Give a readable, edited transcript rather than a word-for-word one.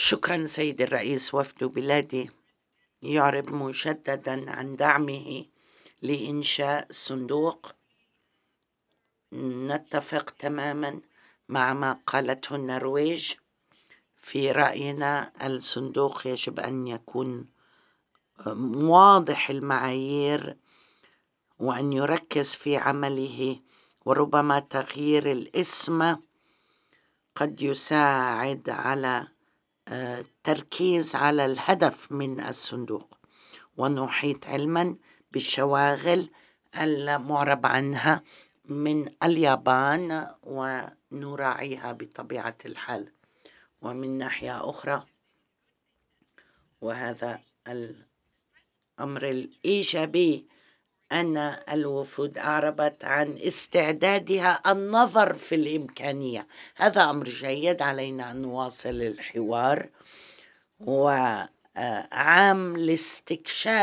شكرا سيد الرئيس. وفد بلادي يعرب مجددا عن دعمه لإنشاء صندوق. نتفق تماما مع ما قالته النرويج. في رأينا الصندوق يجب أن يكون واضح المعايير وأن يركز في عمله، وربما تغيير الاسم قد يساعد على التركيز على الهدف من الصندوق، ونحيط علما بالشواغل المعرب عنها من اليابان ونراعيها بطبيعة الحال. ومن ناحية أخرى، وهذا الأمر الإيجابي، أن الوفود أعربت عن استعدادها النظر في الإمكانية. هذا أمر جيد، علينا أن نواصل الحوار وعام لاستكشاف